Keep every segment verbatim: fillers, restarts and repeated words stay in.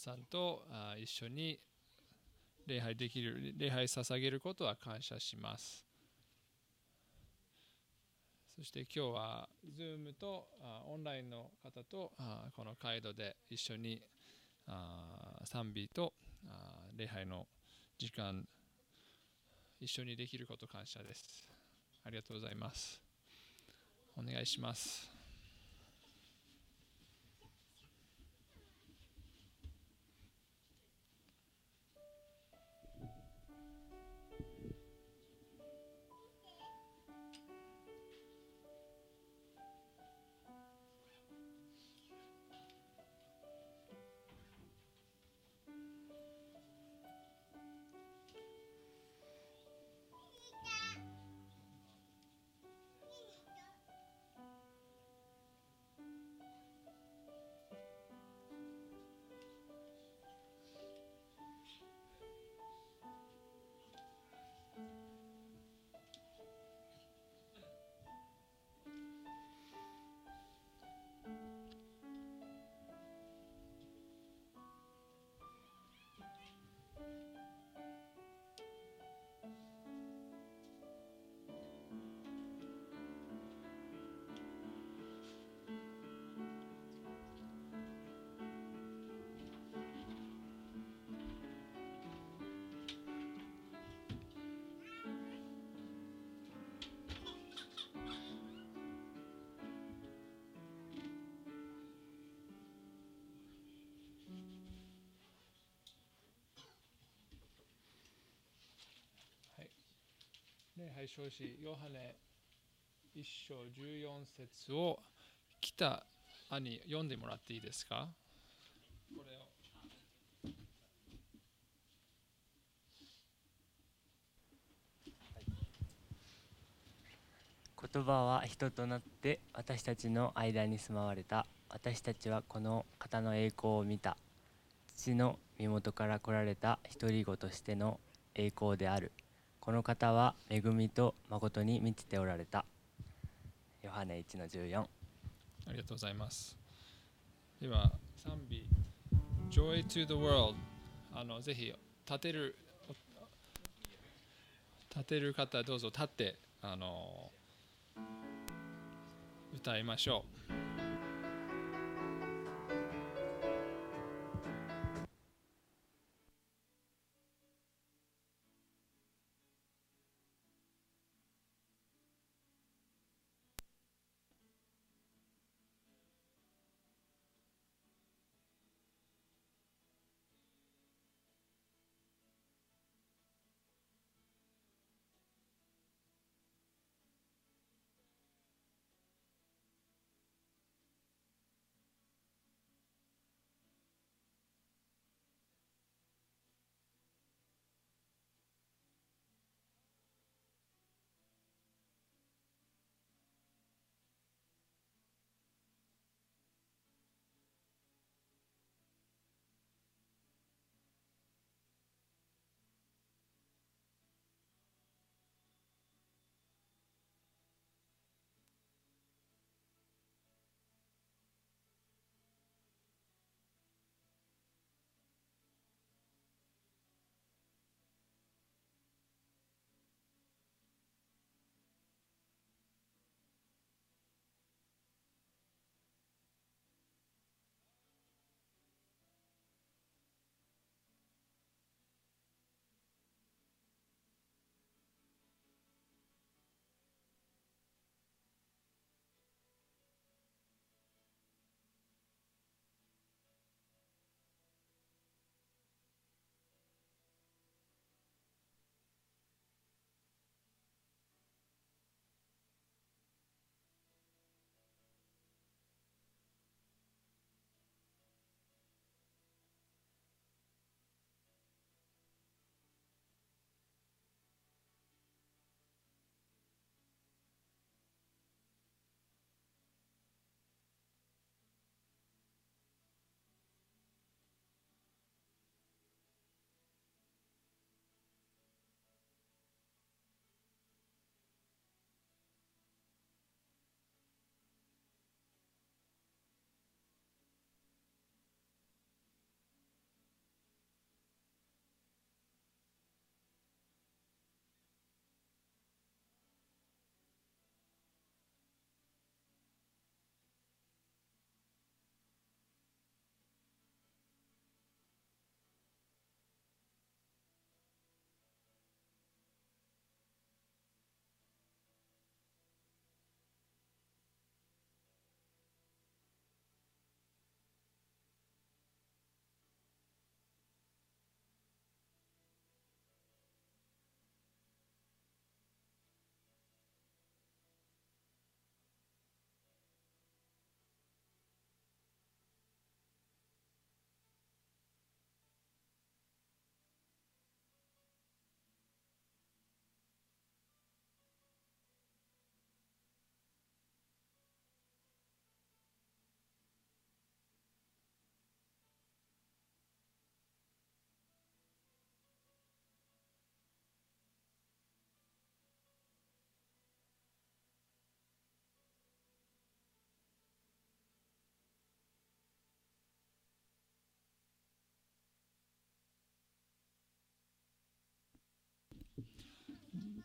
さんと一緒に礼拝できる、礼拝捧げることは感謝します。そして今日は Zoom とオンラインの方とこのカイドで一緒に賛美と礼拝の時間一緒にできること感謝です。ありがとうございます。お願いします。礼拝書士ヨハネ一章十四節を北兄読んでもらっていいですか。これを言葉は人となって私たちの間に住まわれた。私たちはこの方の栄光を見た。父の身元から来られた独り子としての栄光である。この方は恵みと誠に満ちておられた。ヨハネいちのじゅうよん。 ありがとうございます。では賛美 Joy to the World、 あのぜひ立てる立てる方どうぞ立ってあの歌いましょう。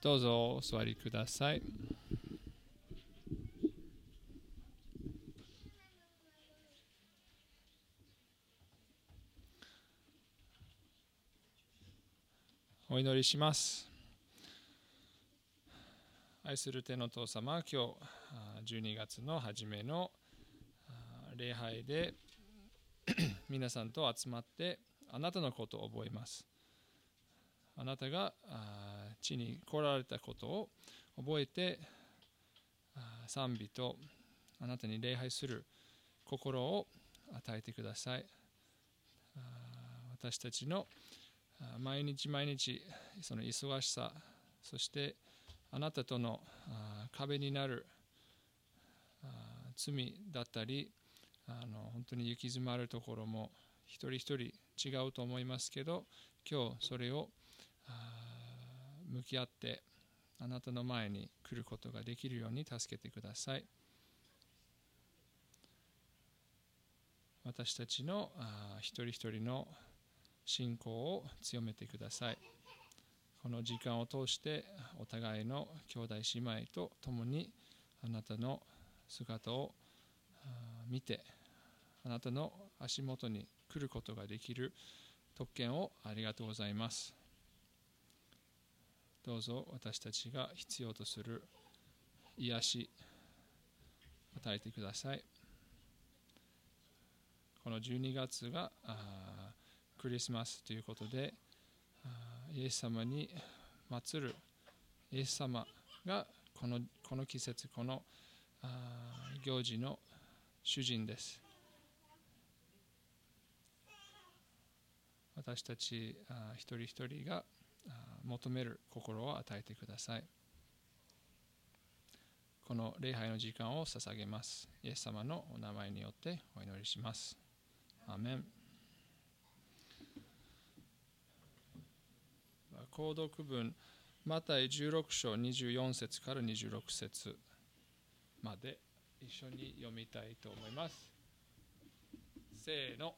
どうぞお座りください。お祈りします。愛する天のお父様、今日じゅうにがつの初めの礼拝で皆さんと集まってあなたのことを覚えます。あなたが地に来られたことを覚えて賛美とあなたに礼拝する心を与えてください。私たちの毎日毎日その忙しさ、そしてあなたとの壁になる罪だったり、あの本当に行き詰まるところも一人一人違うと思いますけど、今日それを向き合ってあなたの前に来ることができるように助けてください。私たちの一人一人の信仰を強めてください。この時間を通してお互いの兄弟姉妹と共にあなたの姿を見て、あなたの足元に来ることができる特権をありがとうございます。どうぞ私たちが必要とする癒し与えてください。このじゅうにがつがクリスマスということで、イエス様に祀るイエス様がこの、この季節、この行事の主人です。私たち一人一人が求める心を与えてください。この礼拝の時間を捧げます。イエス様のお名前によってお祈りします。アーメン。購読文、マタイじゅうろく章にじゅうよん節からにじゅうろく節まで一緒に読みたいと思います。せーの。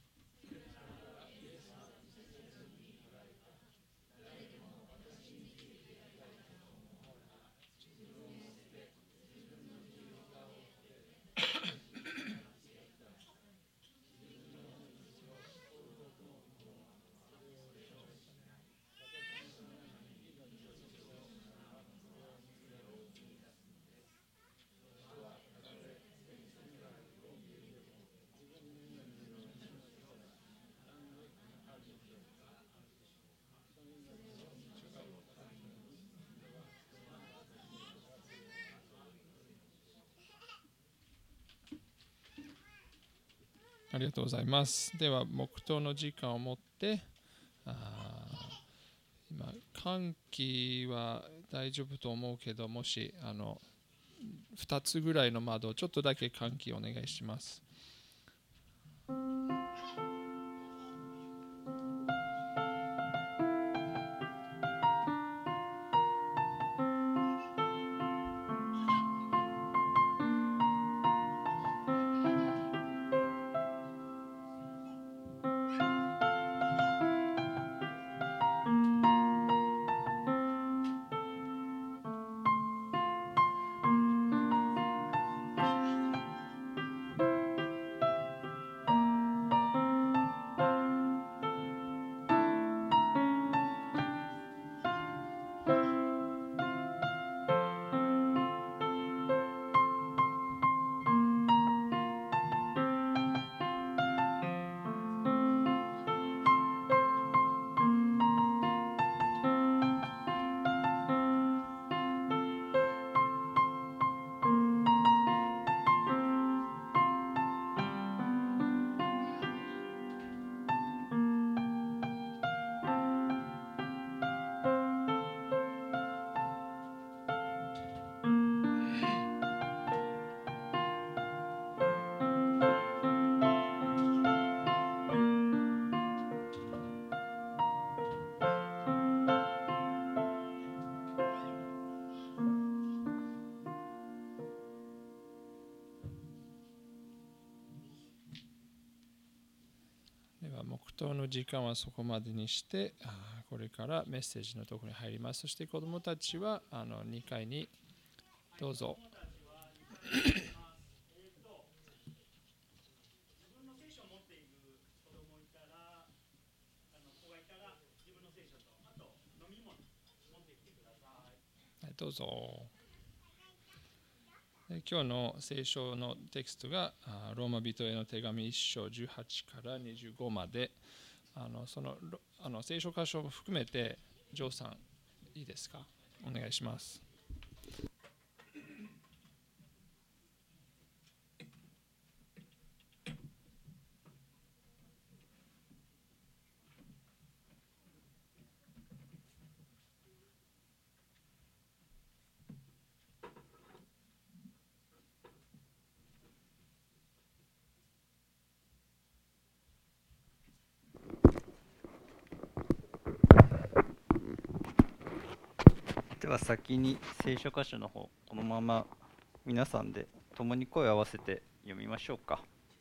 ありがとうございます。では、黙祷の時間を持って、あ今、換気は大丈夫と思うけど、もしあのふたつぐらいの窓をちょっとだけ換気お願いします。黙祷の時間はそこまでにして、 これからメッセージのところに入ります。そして子どもたちはあのにかいにどうぞ。どうぞ。今日の聖書のテキストがローマ人への手紙いっ章じゅうはちからにじゅうごまで、あのそのあの聖書箇所を含めてジョーさんいいですか、お願いします。 では先に聖書箇所の方、このまま皆さんで共に声を合わせて読みましょうか。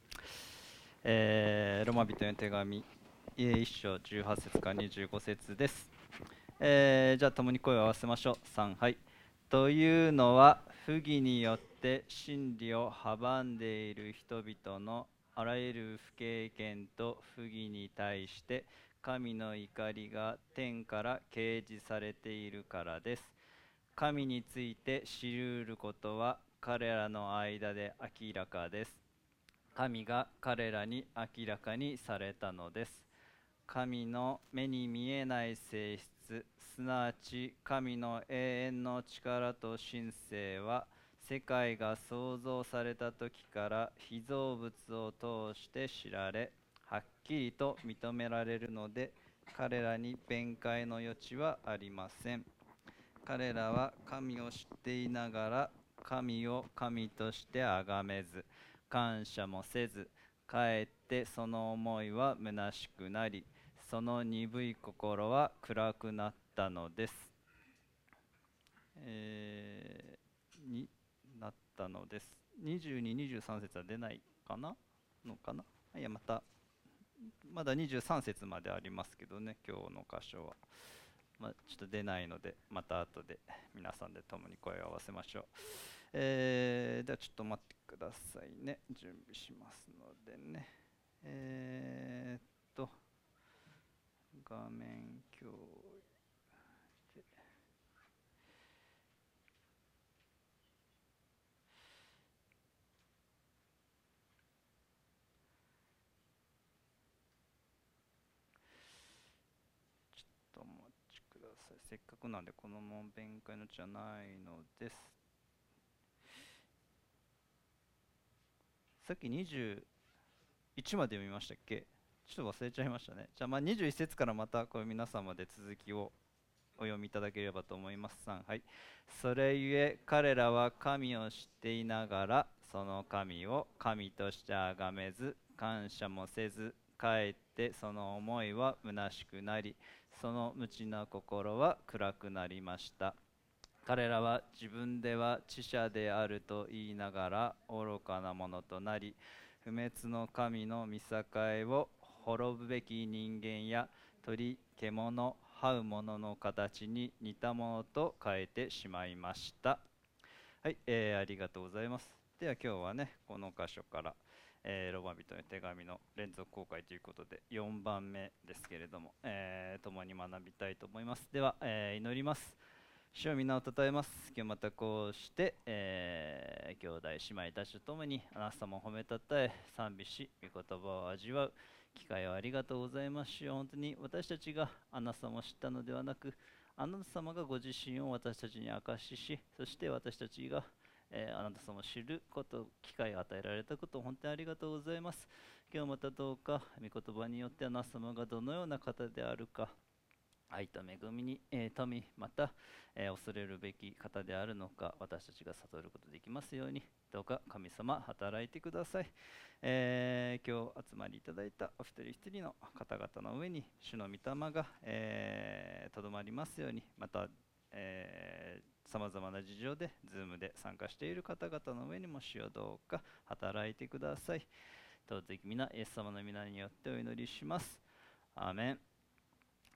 えー、ロマ人への手紙いっ章じゅうはち節からにじゅうご節です。えー、じゃあ共に声を合わせましょう。さん、はい。というのは不義によって真理を阻んでいる人々のあらゆる不経験と不義に対して神の怒りが天から掲示されているからです。神について知り得ることは彼らの間で明らかです。神が彼らに明らかにされたのです。神の目に見えない性質、すなわち神の永遠の力と神性は世界が創造された時から被造物を通して知られ、はっきりと認められるので、彼らに弁解の余地はありません。彼らは神を知っていながら神を神として崇めず、感謝もせず、かえってその思いは虚しくなり、その鈍い心は暗くなったのです。えー、になったのです。にじゅうに、にじゅうさん節は出ないかなのかないや、またまだにじゅうさん節までありますけどね、今日の箇所は。まあ、ちょっと出ないので、また後で皆さんで共に声を合わせましょう。えー、ではちょっと待ってくださいね。準備しますのでね。えー、っと、画面共有で。ちょっとお待ちください。せっかくなんでこのまま弁解のじゃないのです。さっきにじゅういちまで読みましたっけ？ちょっと忘れちゃいましたね。じゃあまあにじゅういち節からまたこれ皆様で続きをお読みいただければと思います。さん、はい。それゆえ彼らは神を知っていながらその神を神として崇めず、感謝もせず、かえってその思いは虚しくなり、その無知な心は暗くなりました。彼らは自分では知者であると言いながら愚かなものとなり、不滅の神の見境を滅ぶべき人間や鳥、獣、這うものの形に似たものと変えてしまいました。はい、えー、ありがとうございます。では今日はね、この箇所から、えー、ローマ人の手紙の連続公開ということでよんばんめですけれども、えー、共に学びたいと思います。では、えー、祈ります。主を皆をたたえます。今日またこうして、えー、兄弟姉妹たちと共にあなた様を褒めたたえ賛美し、御言葉を味わう機会をありがとうございます。主よ、本当に私たちがあなた様を知ったのではなく、あなた様がご自身を私たちに明かしし、そして私たちが、えー、あなた様を知ること、機会を与えられたことを本当にありがとうございます。今日またどうか御言葉によってあなた様がどのような方であるか、愛と恵みに、えー、富、また、えー、恐れるべき方であるのか、私たちが悟ることができますように、どうか神様、働いてください。えー、今日集まりいただいたお一人一人の方々の上に、主の御霊が、えー、とどまりますように、また、さまざまな事情で、Zoom で参加している方々の上にも主よどうか働いてください。尊き皆、イエス様の皆によってお祈りします。アーメン。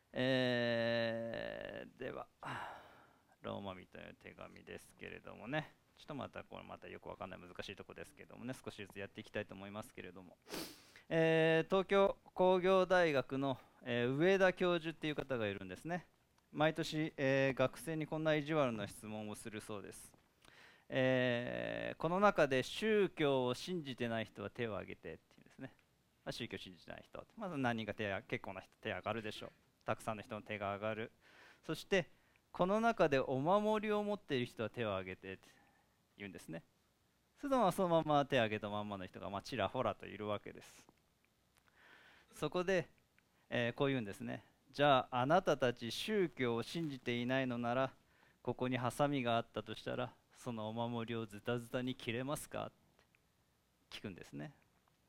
えーではローマ人への手紙ですけれどもね、ちょっとまたこれまたよくわかんない難しいところですけれどもね、少しずつやっていきたいと思いますけれども、えー東京工業大学の、えー上田教授っていう方がいるんですね。毎年、えー学生にこんな意地悪な質問をするそうです。えーこの中で宗教を信じてない人は手を挙げてっていうんですね。まあ、宗教を信じてない人、まず何人か手が結構な人手が上がるでしょう。たくさんの人の手が上がる。そしてこの中でお守りを持っている人は手を挙げてって言うんですね。それともそのまま手を挙げたまんまの人がまあちらほらといるわけです。そこで、えーこう言うんですね。じゃああなたたち宗教を信じていないのなら、ここにハサミがあったとしたらそのお守りをズタズタに切れますかって聞くんですね。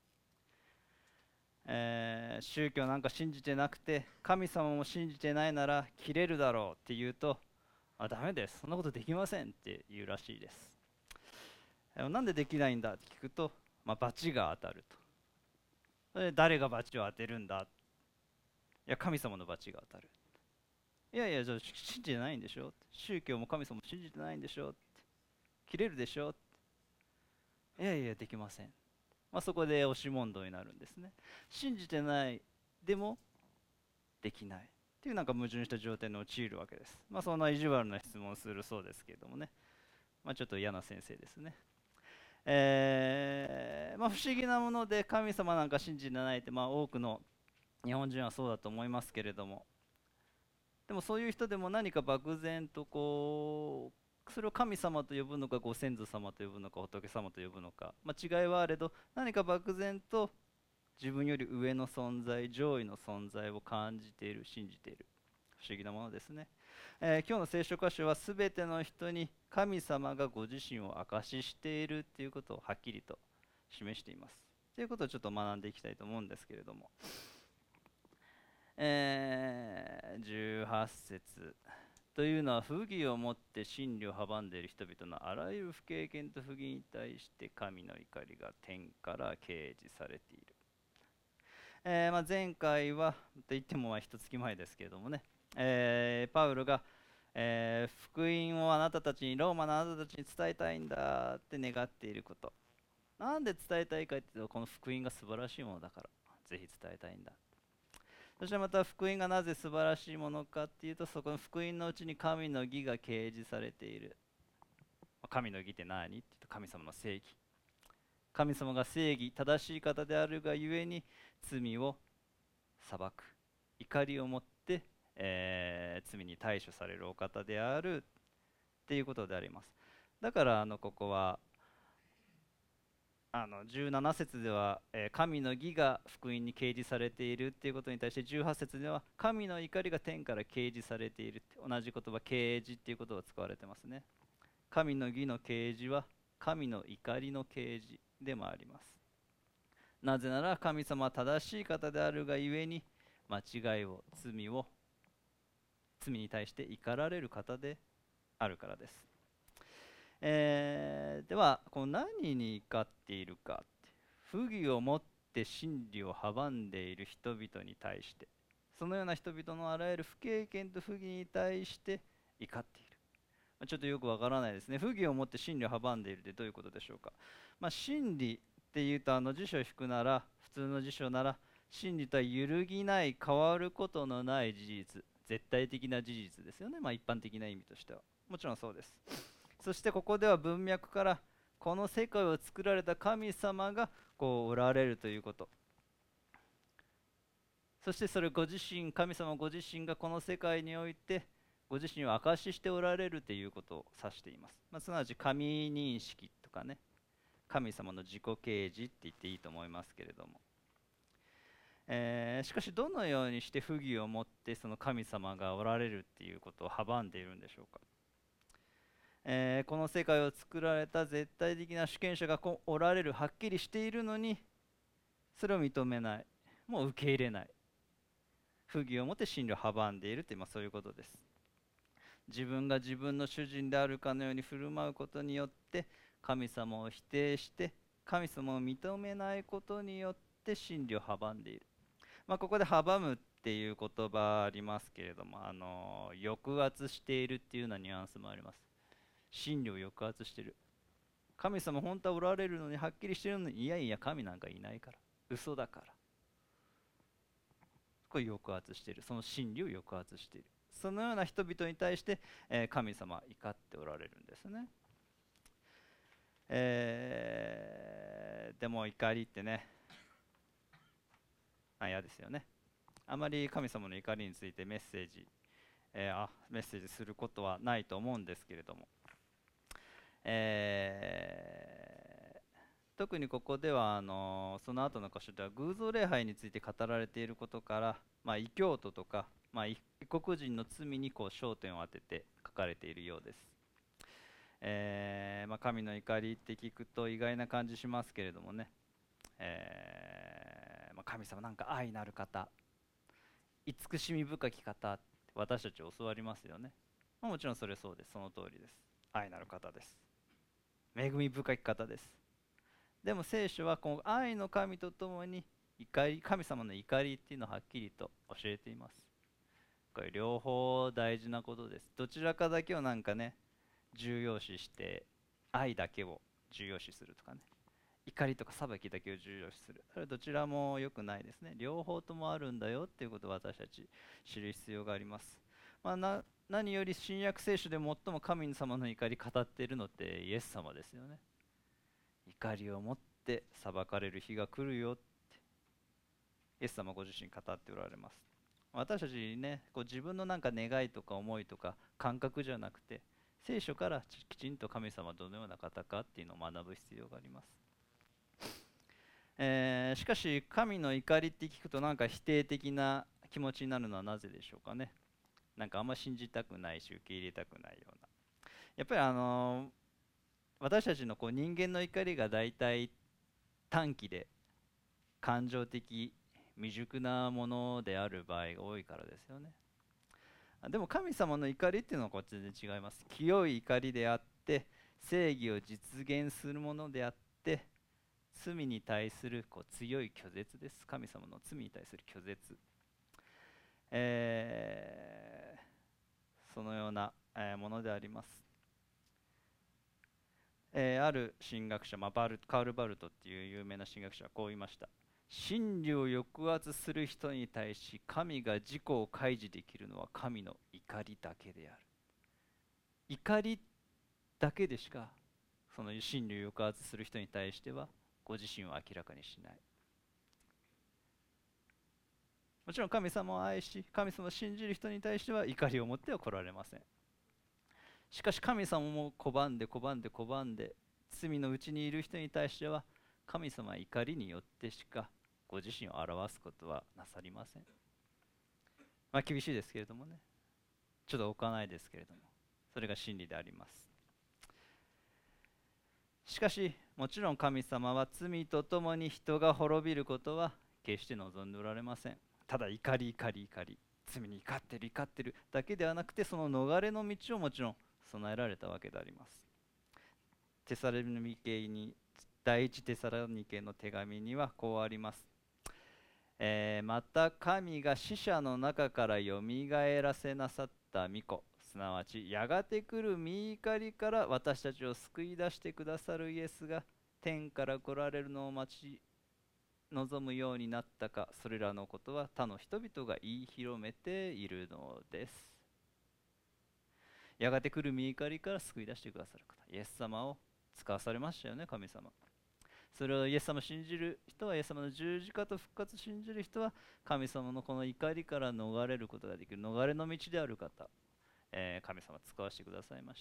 えー宗教なんか信じてなくて神様も信じてないなら切れるだろうって言うと、あ、ダメです、そんなことできませんって言うらしいです。えーなんでできないんだって聞くと、まあ、罰が当たると。それで誰が罰を当てるんだ、いや神様の罰が当たる。いやいや、じゃあ信じてないんでしょ、宗教も神様も信じてないんでしょ、切れるでしょ、いやいやできません。まあ、そこで押し問答になるんですね。信じてないでもできないっていうなんか矛盾した状態に陥るわけです。まあそんな意地悪な質問をするそうですけれどもね、まあ、ちょっと嫌な先生ですね。えーまあ、不思議なもので神様なんか信じてないって、まあ、多くの日本人はそうだと思いますけれども、でもそういう人でも何か漠然とこうそれを神様と呼ぶのかご先祖様と呼ぶのか仏様と呼ぶのか、まあ、違いはあれど何か漠然と自分より上の存在上位の存在を感じている信じている不思議なものですね。えー今日の聖書箇所はすべての人に神様がご自身を証ししているということをはっきりと示していますということをちょっと学んでいきたいと思うんですけれども、えーじゅうはち節というのは不義をもって真理を阻んでいる人々のあらゆる不経験と不義に対して神の怒りが天から掲示されている。えーまあ、前回はと言ってもまあ一月前ですけれどもね、えーパウロが、えー福音をあなたたちにローマのあなたたちに伝えたいんだって願っていること、なんで伝えたいかっていうとこの福音が素晴らしいものだからぜひ伝えたいんだ。そしてまた福音がなぜ素晴らしいものかっていうと、そこの福音のうちに神の義が掲示されている。神の義って何って言うと神様の正義、神様が正義正しい方であるがゆえに罪を裁く、怒りをもって、えー罪に対処されるお方であるっていうことであります。だからあのここはあのじゅうなな節では、えー神の義が福音に掲示されているっていうことに対してじゅうはち節では神の怒りが天から掲示されているって、同じ言葉掲示っていうことが使われてますね。神の義の掲示は神の怒りの掲示でもあります。なぜなら神様は正しい方であるがゆえに間違いを罪を罪に対して怒られる方であるからです。えーではこの何に怒っているかって、不義をもって真理を阻んでいる人々に対して、そのような人々のあらゆる不経験と不義に対して怒っている。まあちょっとよくわからないですね。不義をもって真理を阻んでいるってどういうことでしょうか。まあ、真理っていうとあの辞書を引くなら、普通の辞書なら真理とは揺るぎない変わることのない事実、絶対的な事実ですよね。まあ一般的な意味としてはもちろんそうです。そしてここでは文脈からこの世界を作られた神様がこうおられるということ、そしてそれご自身、神様ご自身がこの世界においてご自身を証ししておられるということを指しています。まあ、すなわち神認識とかね、神様の自己啓示って言っていいと思いますけれども、えーしかしどのようにして不義をもってその神様がおられるっていうことを阻んでいるんでしょうか。えーこの世界を作られた絶対的な主権者がこうおられる、はっきりしているのにそれを認めない、もう受け入れない、不義をもって真理を阻んでいるという、まあ、そういうことです。自分が自分の主人であるかのように振る舞うことによって神様を否定して神様を認めないことによって真理を阻んでいる。まあ、ここで阻むっっていう言葉ありますけれども、あの抑圧しているっていうようなニュアンスもあります。真理を抑圧している。神様本当はおられるのに、はっきりしているのに、いやいや神なんかいないから、嘘だから、これ抑圧している。その真理を抑圧している。そのような人々に対して、えー神様は怒っておられるんですね。えーでも怒りってね、あ、嫌ですよね。あまり神様の怒りについてメッセージ、えーあメッセージすることはないと思うんですけれども、えー特にここではあのその後の箇所では偶像礼拝について語られていることから、まあ、異教徒とか、まあ、異国人の罪にこう焦点を当てて書かれているようです。えーまあ、神の怒りって聞くと意外な感じしますけれどもね、えーまあ、神様なんか愛なる方、慈しみ深き方って私たち教わりますよね。まあ、もちろんそれそうです。その通りです。愛なる方です。恵み深き方です。でも聖書はこの愛の神とともに怒り、神様の怒りっていうのをはっきりと教えています。これ両方大事なことです。どちらかだけをなんかね重要視して愛だけを重要視するとかね、怒りとか裁きだけを重要視する、それはどちらも良くないですね。両方ともあるんだよっていうことを私たち知る必要があります。まあ、な何より新約聖書で最も神様の怒り語っているのってイエス様ですよね。怒りを持って裁かれる日が来るよってイエス様ご自身語っておられます。私たちね、こう自分のなんか願いとか思いとか感覚じゃなくて、聖書からきちんと神様はどのような方かっていうのを学ぶ必要があります。えーしかし神の怒りって聞くとなんか否定的な気持ちになるのはなぜでしょうかね。なんかあんま信じたくないし受け入れたくないような、やっぱりあのー私たちのこう人間の怒りがだいたい短気で感情的未熟なものである場合が多いからですよね。でも神様の怒りっていうのはこっちで違います。清い怒りであって正義を実現するものであって、罪に対するこう強い拒絶です。神様の罪に対する拒絶、えーそのような、えーものであります。えーある神学者、まあ、バルカール・バルトっていう有名な神学者はこう言いました。真理を抑圧する人に対し神が自己を開示できるのは神の怒りだけである。怒りだけでしかその真理を抑圧する人に対してはご自身を明らかにしない。もちろん神様を愛し神様を信じる人に対しては怒りを持っては来られません。しかし神様も拒んで拒んで拒んで罪のうちにいる人に対しては神様は怒りによってしかご自身を表すことはなさりません。まあ厳しいですけれどもね、ちょっと置かないですけれども、それが真理であります。しかしもちろん神様は罪とともに人が滅びることは決して望んでおられません。ただ怒り怒り怒り、罪に怒ってる怒ってるだけではなくて、その逃れの道をもちろん備えられたわけであります。テサロニケに第一テサロニケの手紙にはこうあります。えーまた神が死者の中からよみがえらせなさった御子、すなわちやがて来る御怒りから私たちを救い出してくださるイエスが天から来られるのを待ち望むようになったか、それらのことは他の人々が言い広めているのです。やがて来る御怒りから救い出してくださる方、イエス様を使わされましたよね、神様。それをイエス様を信じる人は、イエス様の十字架と復活を信じる人は、神様のこの怒りから逃れることができる逃れの道である方、えー神様使わせてくださいました。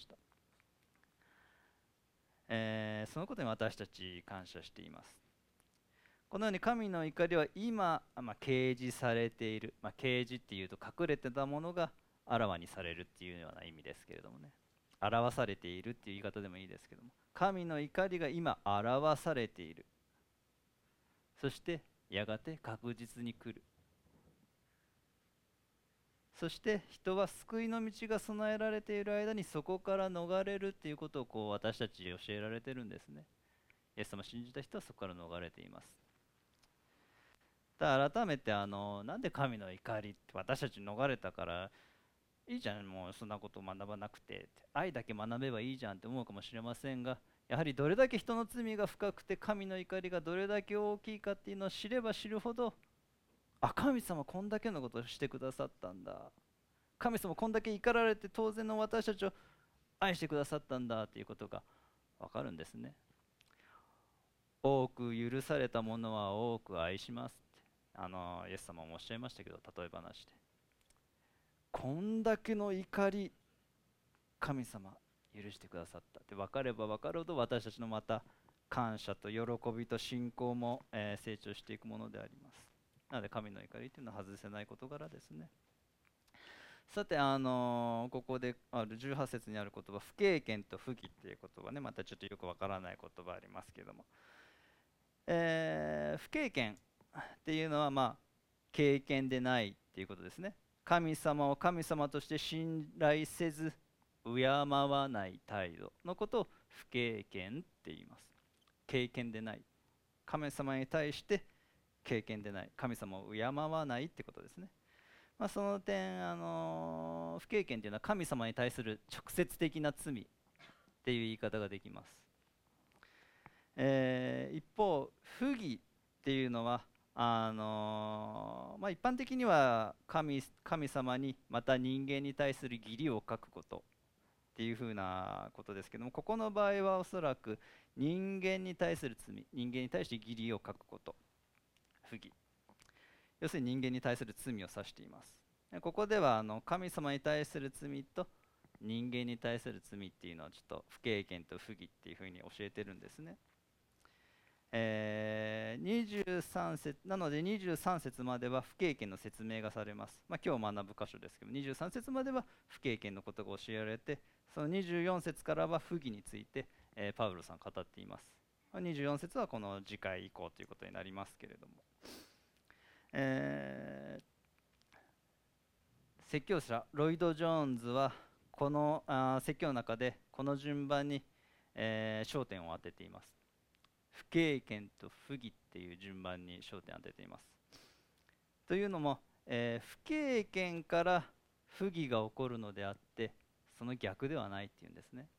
えーそのことに私たち感謝しています。このように神の怒りは今、まあ、掲示されている、まあ、掲示っていうと隠れてたものがあらわにされるっていうような意味ですけれどもね、表されているっていう言い方でもいいですけども、神の怒りが今表されている。そしてやがて確実に来る。そして人は救いの道が備えられている間にそこから逃れるっていうことをこう私たちに教えられてるんですね。イエス様を信じた人はそこから逃れています。 だから改めてあのなんで神の怒りって私たち逃れたからいいじゃん、もうそんなこと学ばなくてって愛だけ学べばいいじゃんって思うかもしれませんが、やはりどれだけ人の罪が深くて神の怒りがどれだけ大きいかっていうのを知れば知るほど、あ、神様こんだけのことをしてくださったんだ、神様こんだけ怒られて当然の私たちを愛してくださったんだっていうことがわかるんですね。多く許されたものは多く愛しますってあのイエス様もおっしゃいましたけど、例え話でこんだけの怒り神様許してくださったって分かれば分かるほど、私たちのまた感謝と喜びと信仰も、えー成長していくものであります。なので神の怒りというのは外せない事柄ですね。さて、あのーここであるじゅうはち節にある言葉、不経験と不義っていう言葉ね、またちょっとよくわからない言葉ありますけども、えー不経験っていうのは、まあ、経験でないっていうことですね。神様を神様として信頼せず、敬わない態度のことを不経験って言います。経験でない。神様に対して経験でない。神様を敬わないってことですね。まあ、その点、あのー不経験というのは神様に対する直接的な罪っていう言い方ができます。えー一方、不義っていうのはあのーまあ、一般的には神、神様にまた人間に対する義理を書くことっていうふうなことですけども、ここの場合はおそらく人間に対する罪、人間に対して義理を書くこと、不義、要するに人間に対する罪を指しています。ここではあの神様に対する罪と人間に対する罪っていうのはちょっと不経験と不義っていうふうに教えてるんですね。えー、にじゅうさん節なのでにじゅうさん節までは不経験の説明がされます。まあ、今日学ぶ箇所ですけどにじゅうさん節までは不経験のことが教えられて、そのにじゅうよん節からは不義について、えーパウロさん語っています。まあにじゅうよん節はこの次回以降ということになりますけれども、えー説教者ロイド・ジョーンズはこのあー説教の中でこの順番に、えー焦点を当てています。不経験と不義っていう順番に焦点を当てています。というのも、えー不経験から不義が起こるのであってその逆ではないっていうんですね。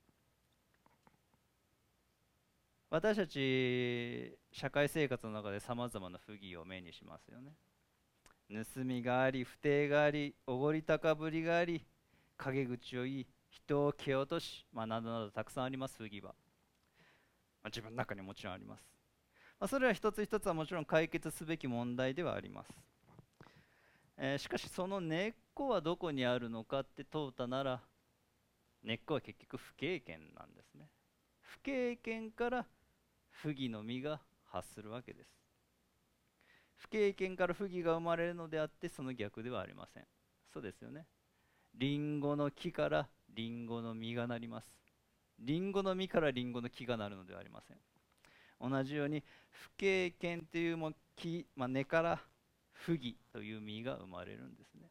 私たち社会生活の中でさまざまな不義を目にしますよね。盗みがあり、不貞があり、おごり高ぶりがあり、陰口を言い、人を蹴落とし、まあ、などなどたくさんあります。不義は、まあ、自分の中にもちろんあります。まあ、それは一つ一つはもちろん解決すべき問題ではあります。えーしかしその根っこはどこにあるのかって問うたなら、根っこは結局不経験なんですね。不経験から不義の実が発するわけです。不経験から不義が生まれるのであってその逆ではありません。そうですよね。リンゴの木からリンゴの実がなります。リンゴの実からリンゴの木がなるのではありません。同じように不経験というも木、まあ、根から不義という実が生まれるんですね。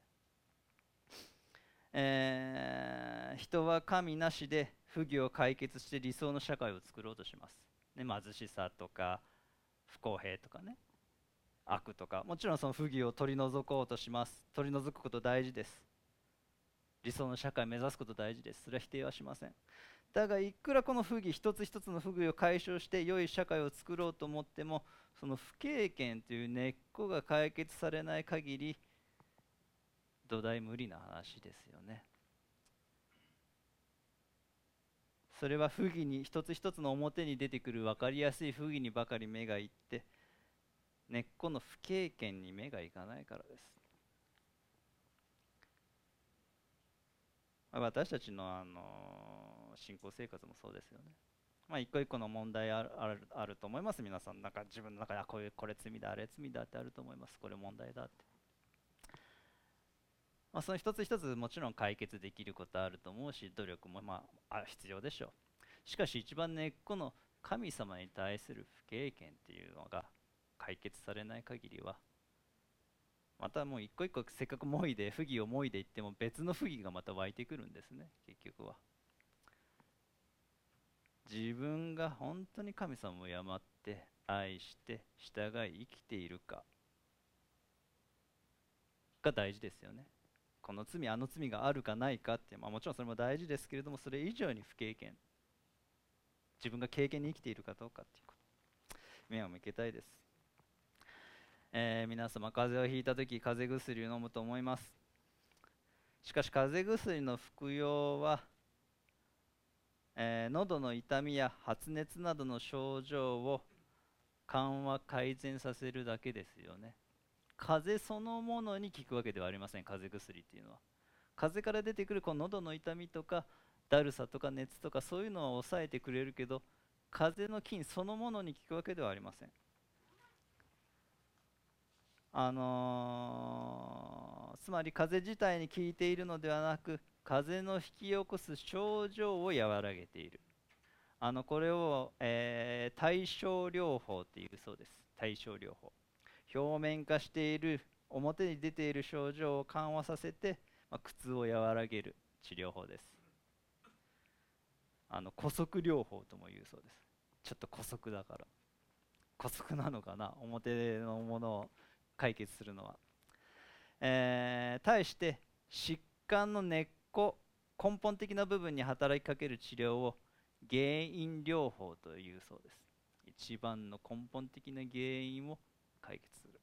えー人は神なしで不義を解決して理想の社会を作ろうとします、ね、貧しさとか不公平とかね、悪とか、もちろんその不義を取り除こうとします。取り除くこと大事です。理想の社会を目指すこと大事です。それは否定はしません。だがいくらこの不義一つ一つの不義を解消して良い社会を作ろうと思っても、その不経験という根っこが解決されない限り土台無理な話ですよね。それは不義に一つ一つの表に出てくる分かりやすい不義にばかり目がいって、根っこの不経験に目がいかないからです。まあ私たちの、あの信仰生活もそうですよね。まあ、一個一個の問題ある、ある、あると思います。皆さんなんか自分の中であこういうこれ罪だあれ罪だってあると思います。これ問題だって、まあ、その一つ一つもちろん解決できることあると思うし、努力もまああ必要でしょう。しかし一番根っこの神様に対する不経験っていうのが解決されない限りは、またもう一個一個せっかくもいで不義をもいでいっても別の不義がまた湧いてくるんですね。結局は自分が本当に神様を敬って愛して従い生きているか、 が大事ですよね。この罪あの罪があるかないかって、まあ、もちろんそれも大事ですけれども、それ以上に不経験、自分が経験に生きているかどうかっていうこと、目を向けたいです。えー皆様、風邪をひいたとき風邪薬を飲むと思います。しかし風邪薬の服用は、えー喉の痛みや発熱などの症状を緩和改善させるだけですよね。風邪そのものに効くわけではありません、風邪薬っていうのは。風邪から出てくるこの喉の痛みとかだるさとか熱とかそういうのは抑えてくれるけど、風邪の菌そのものに効くわけではありません。あのーつまり風邪自体に効いているのではなく、風邪の引き起こす症状を和らげている。あのこれを、えー対症療法っていうそうです。対症療法、表面化している表に出ている症状を緩和させて、まあ、苦痛を和らげる治療法です。あの姑息療法とも言うそうです。ちょっと姑息だから姑息なのかな、表のものを解決するのは。えー対して疾患の根っこ、根本的な部分に働きかける治療を原因療法というそうです。一番の根本的な原因を解決する。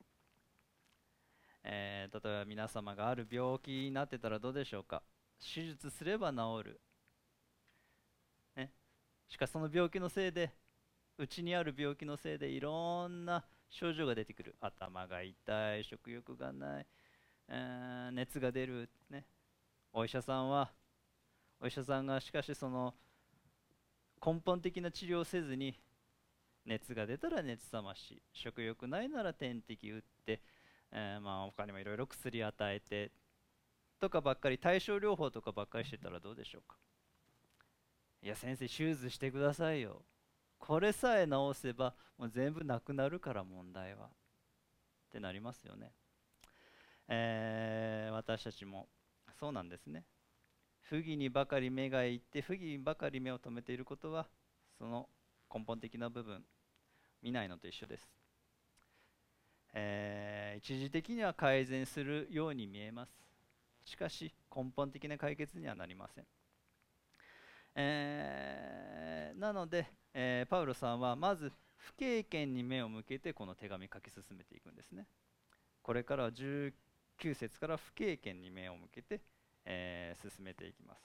えー例えば皆様がある病気になってたらどうでしょうか。手術すれば治る、ね、しかしその病気のせいで、うちにある病気のせいでいろんな症状が出てくる。頭が痛い、食欲がない、えー熱が出る、ね、お医者さんはお医者さんがしかしその根本的な治療をせずに、熱が出たら熱冷まし、食欲ないなら点滴打って、えーまあ他にもいろいろ薬与えてとかばっかり、対症療法とかばっかりしてたらどうでしょうか。いや先生、手術してくださいよ、これさえ治せばもう全部なくなるから問題はってなりますよね。えー私たちもそうなんですね。不義にばかり目がいって不義にばかり目を留めていることは、その根本的な部分見ないのと一緒です。えー一時的には改善するように見えます。しかし根本的な解決にはなりません。えーなので、えーパウロさんはまず不経験に目を向けてこの手紙書き進めていくんですね。これからはじゅうきゅう節から不経験に目を向けて、えー進めていきます。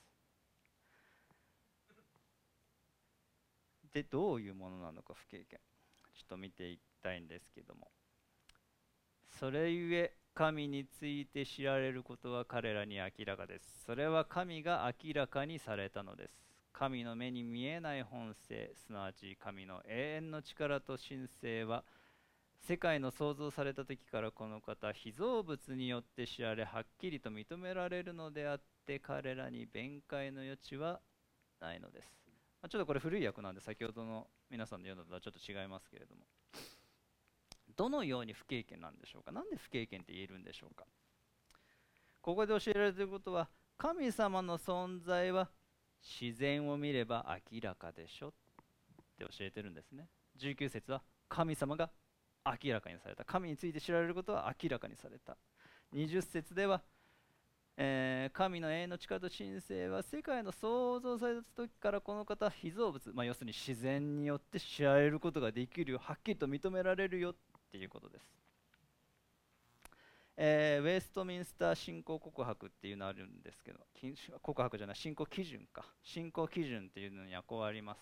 で、どういうものなのか不経験、ちょっと見ていきたいんですけども、それゆえ神について知られることは彼らに明らかです。それは神が明らかにされたのです。神の目に見えない本性、すなわち神の永遠の力と神性は、世界の創造された時からこの方被造物によって知られ、はっきりと認められるのであって、彼らに弁解の余地はないのです。まあちょっとこれ古い訳なんで先ほどの皆さんで読んだのとはちょっと違いますけれども、どのように不経験なんでしょうか。なんで不経験って言えるんでしょうか。ここで教えられていることは、神様の存在は自然を見れば明らかでしょって教えてるんですね。じゅうきゅう節は神様が明らかにされた、神について知られることは明らかにされた。にじゅう節では、えー神の永遠の力と神性は世界の創造された時からこの方被造物、まあ、要するに自然によって知られることができるよ、はっきりと認められるよっていうことです。えーウェストミンスター信仰告白っていうのあるんですけど、き告白じゃない、信仰基準か、信仰基準っていうのにはこうあります。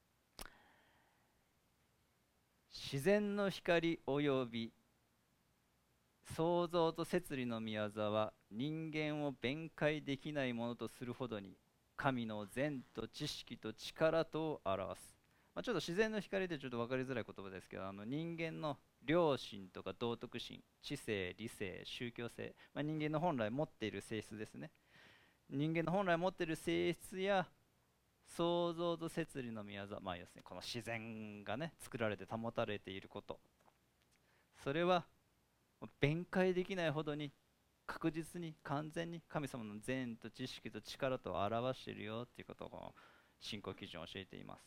自然の光および創造と摂理の御業は人間を弁解できないものとするほどに神の善と知識と力とを表す。まあ、ちょっと自然の光でちょっと分かりづらい言葉ですけど、あの人間の良心とか道徳心、知性、理性、宗教性、まあ、人間の本来持っている性質ですね。人間の本来持っている性質や創造と摂理の御業、まあ要するにこの自然がね作られて保たれていること、それは弁解できないほどに確実に完全に神様の善と知識と力と表しているよっていうことをこの信仰基準を教えています。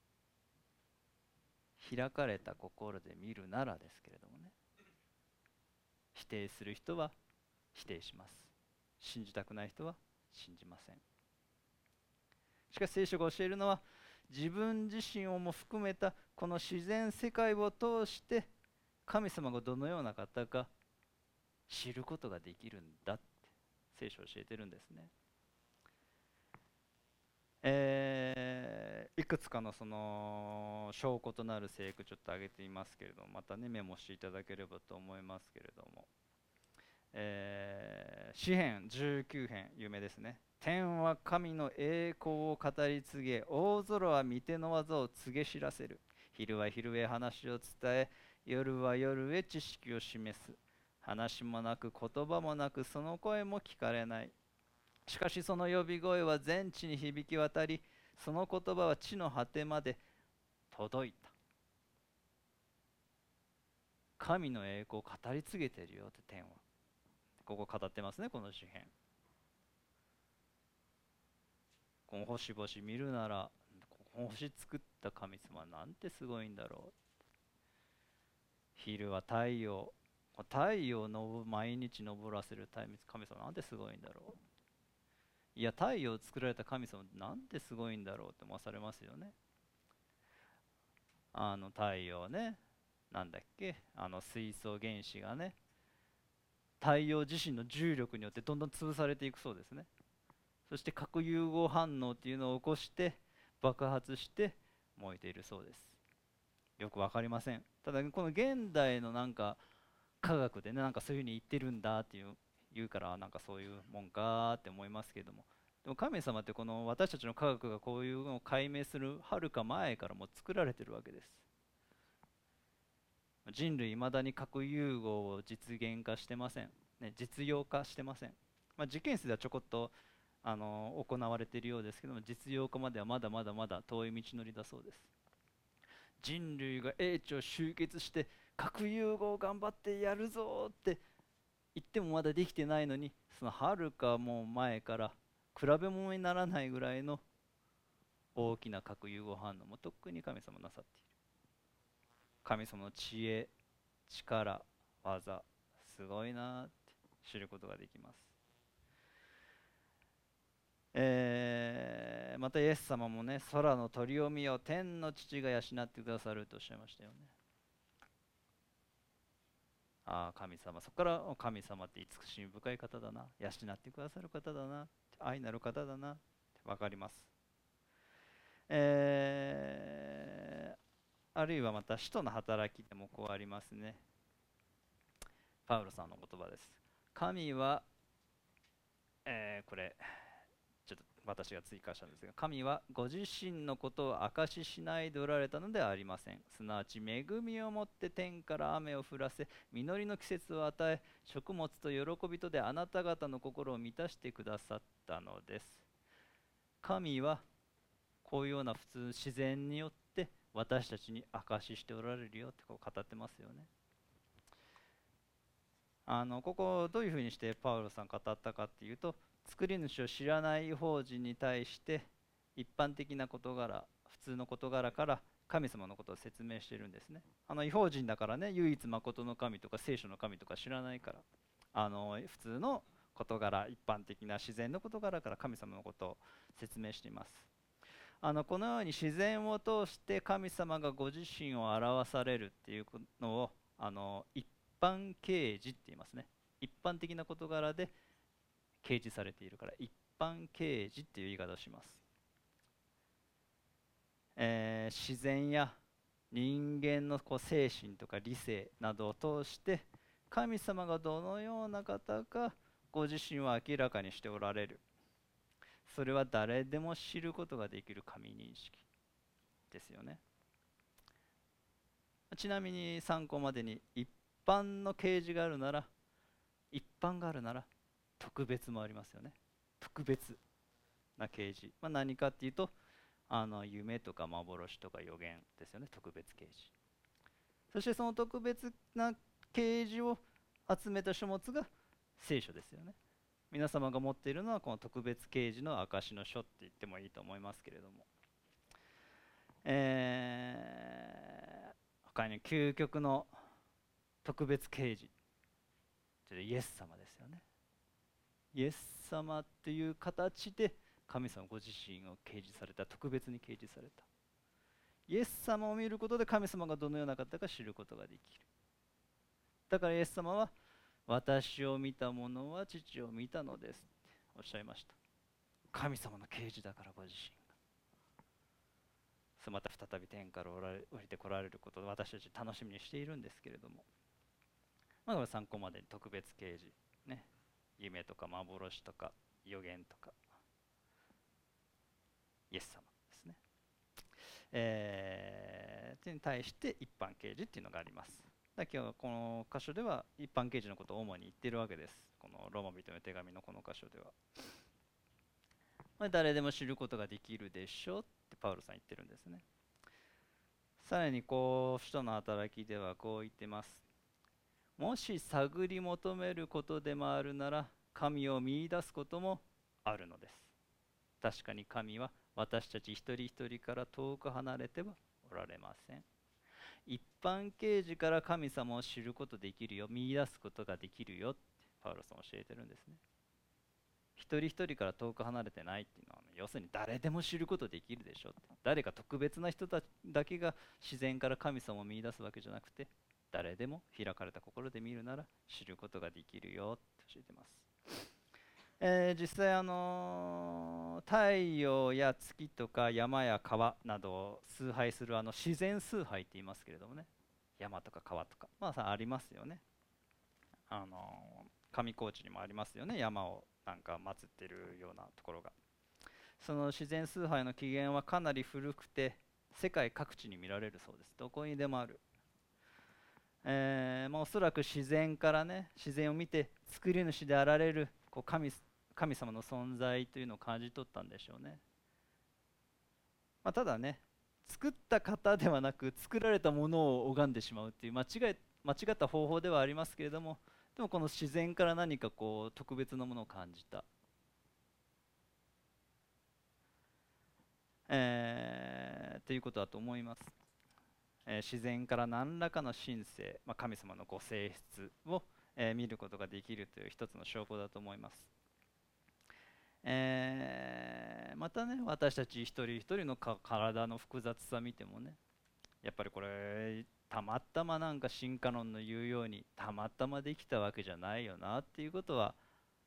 開かれた心で見るならですけれどもね、 否定する人は否定します。信じたくない人は信じません。しかし聖書が教えるのは、自分自身をも含めたこの自然世界を通して神様がどのような方か知ることができるんだって聖書を教えてるんですね。えーいくつかのその証拠となる聖句ちょっと挙げていますけれども、またねメモしていただければと思いますけれども、えー詩編じゅうきゅう編、有名ですね。天は神の栄光を語り継げ、大空は御手の技を告げ知らせる。昼は昼へ話を伝え、夜は夜へ知識を示す。話もなく言葉もなく、その声も聞かれない。しかしその呼び声は全地に響き渡り、その言葉は地の果てまで届いた。神の栄光を語り継げてるよって天は。ここ語ってますね、この詩編。この星々見るなら、この星作った神様はなんてすごいんだろう。昼は太陽、太陽の毎日昇らせる神様なんてすごいんだろう。いや、太陽を作られた神様なんてすごいんだろうって思わされますよね。あの太陽ね、なんだっけ、あの水素原子がね、太陽自身の重力によってどんどん潰されていくそうですね。そして核融合反応っていうのを起こして爆発して燃えているそうです。よくわかりません。ただこの現代のなんか科学でね、なんかそういうふうに言ってるんだっていう言うから、なんかそういうもんかって思いますけれども、でも神様ってこの私たちの科学がこういうのを解明するはるか前からもう作られてるわけです。人類いまだに核融合を実現化してません、ね、実用化してません。まあ、実験室ではちょこっとあの行われているようですけども、実用化まではまだまだまだ遠い道のりだそうです。人類が英知を集結して核融合を頑張ってやるぞって言ってもまだできてないのに、そのはるかもう前から比べ物にならないぐらいの大きな核融合反応もとっくに神様なさっている。神様の知恵、力、技、すごいなって知ることができます。えー、またイエス様もね、空の鳥を見よ、天の父が養ってくださるとおっしゃいましたよね。ああ、神様、そこから神様って慈しみ深い方だな、養ってくださる方だな、愛なる方だなって分かります。えーあるいはまた使徒の働きでもこうありますね。パウロさんの言葉です。神は、えーこれちょっと私が追加したんですが、神はご自身のことを証ししないでおられたのではありません。すなわち恵みをもって天から雨を降らせ、実りの季節を与え、食物と喜びとであなた方の心を満たしてくださったのです。神はこういうような普通自然によって私たちに証ししておられるよってこう語ってますよね。あのここどういうふうにしてパウロさん語ったかっていうと、作り主を知らない異邦人に対して一般的な事柄、普通の事柄から神様のことを説明しているんですね。あの異邦人だからね、唯一誠の神とか聖書の神とか知らないから、あの普通の事柄、一般的な自然の事柄から神様のことを説明しています。あのこのように自然を通して神様がご自身を表されるっていうのをあの一般啓示って言いますね。一般的な事柄で掲示されているから一般啓示っていう言い方をします。えー、自然や人間のこう精神とか理性などを通して神様がどのような方かご自身を明らかにしておられる。それは誰でも知ることができる神認識ですよね。ちなみに参考までに、一般の啓示があるなら、一般があるなら特別もありますよね。特別な啓示、まあ、何かっていうと、あの夢とか幻とか予言ですよね。特別啓示。そしてその特別な啓示を集めた書物が聖書ですよね。皆様が持っているのはこの特別啓示の証の書って言ってもいいと思いますけれども、えー、他に究極の特別啓示、 というとイエス様ですよね。イエス様という形で神様ご自身を掲示された、特別に掲示された。イエス様を見ることで神様がどのような方か知ることができる。だからイエス様は、私を見た者は父を見たのですっておっしゃいました。神様の啓示だから、ご自身が。そう、また再び天から降りてこられることを私たち楽しみにしているんですけれども、まあ、これ参考までに特別啓示、ね、夢とか幻とか予言とか、イエス様ですね。えー、に対して一般啓示っていうのがあります。だ今日はこの箇所では一般啓示のことを主に言っているわけです。このローマ人の手紙のこの箇所では。まあ、誰でも知ることができるでしょうってパウロさん言ってるんですね。さらにこう使徒の働きではこう言ってます。もし探り求めることでもあるなら、神を見出すこともあるのです。確かに神は私たち一人一人から遠く離れてはおられません。一般啓示から神様を知ることできるよ、見出すことができるよってパウロさん教えてるんですね。一人一人から遠く離れてないっていうのは、ね、要するに誰でも知ることできるでしょって。誰か特別な人たちだけが自然から神様を見出すわけじゃなくて、誰でも開かれた心で見るなら知ることができるよって教えてます。えー、実際、あのー、太陽や月とか山や川などを崇拝するあの自然崇拝って言いますけれどもね、山とか川とか、まあさありますよね。あのー、上高地にもありますよね、山をなんか祀ってるようなところが。その自然崇拝の起源はかなり古くて、世界各地に見られるそうです。どこにでもある。えーまあ、おそらく自然からね、自然を見て作り主であられるこう 神, 神様の存在というのを感じ取ったんでしょうね。まあ、ただね、作った方ではなく作られたものを拝んでしまうっていう間違い間違った方法ではありますけれども、でもこの自然から何かこう特別なものを感じた、えー、ということだと思います。えー、自然から何らかの神性、まあ、神様のご性質を、えー、見ることができるという一つの証拠だと思います。えー、またね、私たち一人一人のか体の複雑さ見てもね、やっぱりこれたまたまなんか進化論の言うようにたまたまできたわけじゃないよなっていうことは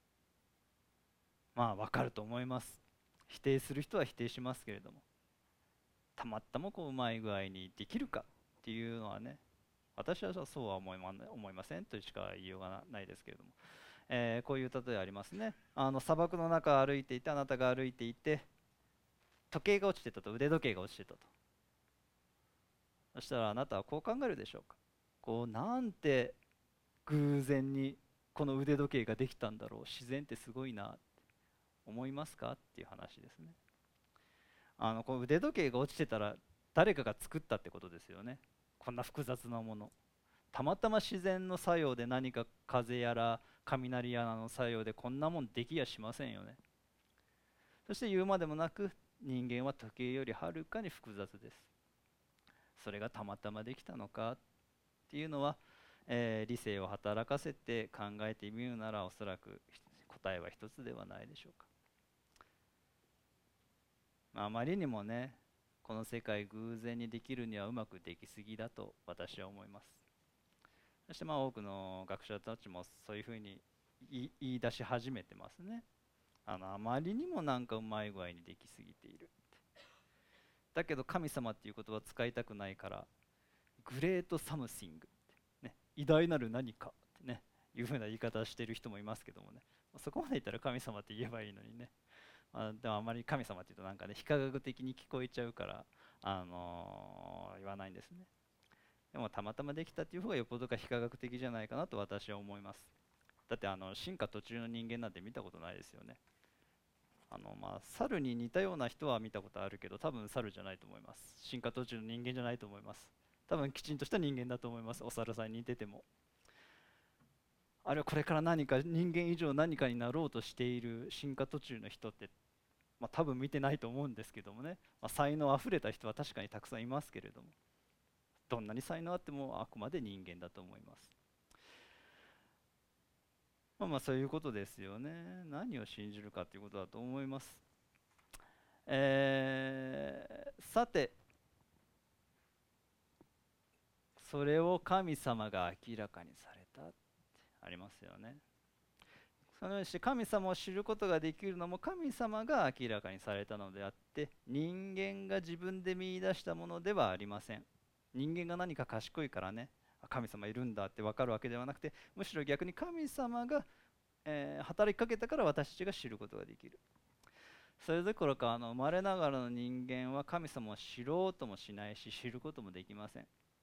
まあわかると思います。否定する人は否定しますけれども、たまたまこううまい具合にできるかっていうのはね、私はそうは思いま、思いませんとしか言いようがないですけれども、えー、こういう例えありますね。あの砂漠の中を歩いていて、あなたが歩いていて時計が落ちてたと、腕時計が落ちてたと。そしたらあなたはこう考えるでしょうか。こうなんて偶然にこの腕時計ができたんだろう、自然ってすごいなって思いますかっていう話ですね。あのこの腕時計が落ちてたら誰かが作ったってことですよね。こんな複雑なもの、たまたま自然の作用で何か風やら雷やらの作用でこんなもんできやしませんよね。そして言うまでもなく、人間は時計よりはるかに複雑です。それがたまたまできたのかっていうのは、えー、理性を働かせて考えてみるなら、おそらく答えは一つではないでしょうか。まあ、あまりにもね、この世界偶然にできるにはうまくできすぎだと私は思います。そしてまあ多くの学者たちもそういうふうに言い出し始めてますね。あのあまりにもなんかうまい具合にできすぎているって。だけど神様っていう言葉を使いたくないから、グレートサムシング、ね、偉大なる何かってね、いうふうな言い方をしている人もいますけどもね、そこまで言ったら神様って言えばいいのにね。まあ、でもあまり神様っていうとなんかね、非科学的に聞こえちゃうから、あのー、言わないんですね。でもたまたまできたっていう方がよっぽどか非科学的じゃないかなと私は思います。だってあの進化途中の人間なんて見たことないですよね。あのまあ猿に似たような人は見たことあるけど、多分猿じゃないと思います。進化途中の人間じゃないと思います。多分きちんとした人間だと思います。お猿さんに似てても。あるいはこれから何か人間以上何かになろうとしている進化途中の人って、まあ、多分見てないと思うんですけどもね、まあ、才能あふれた人は確かにたくさんいますけれども、どんなに才能あってもあくまで人間だと思います。 まあまあそういうことですよね。何を信じるかということだと思います。えーさて、それを神様が明らかにされたってありますよね。そのようにして神様を知ることができるのも神様が明らかにされたのであって、人間が自分で見出したものではありません。人間が何か賢いからね、神様いるんだって分かるわけではなくて、むしろ逆に神様が、えー働きかけたから私たちが知ることができる。それどころかあの生まれながらの人間は神様を知ろうともしないし、知ることもできません。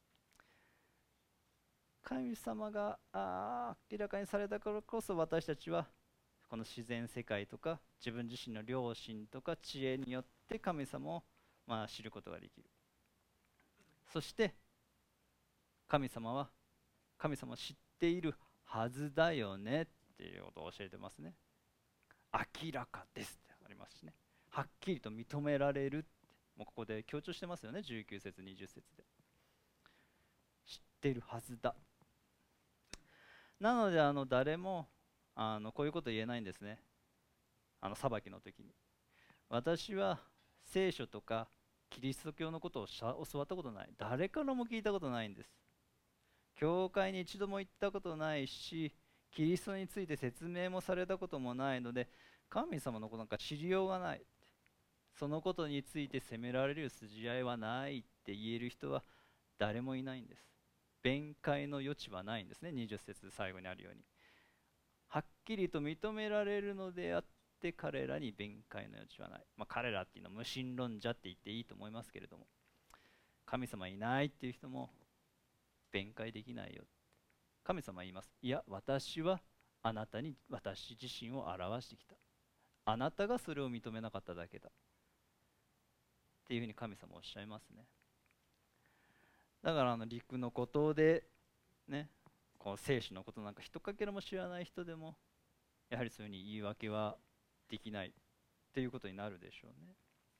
神様があ明らかにされたからこそ、私たちはこの自然世界とか自分自身の良心とか知恵によって神様を、まあ、知ることができる。そして神様は神様を知っているはずだよねっていうことを教えてますね。明らかですってありますしね。はっきりと認められるって、もうここで強調してますよね。じゅうきゅう節にじゅう節で知っているはずだ。なのであの誰もあのこういうこと言えないんですね。あの裁きの時に、私は聖書とかキリスト教のことを教わったことない、誰からも聞いたことないんです。教会に一度も行ったことないし、キリストについて説明もされたこともないので、神様のことなんか知りようがない、そのことについて責められる筋合いはないって言える人は誰もいないんです。弁解の余地はないんですね。にじゅう節最後にあるように、はっきりと認められるのであって彼らに弁解の余地はない。まあ、彼らっていうのは無神論者って言っていいと思いますけれども、神様いないっていう人も弁解できないよ。神様は言います。いや、私はあなたに私自身を表してきた。あなたがそれを認めなかっただけだ。っていうふうに神様おっしゃいますね。だからあの陸の孤島でね、この生死のことなんか一かけらも知らない人でも、やはりそういうふうに言い訳はできないっていうことになるでしょうね。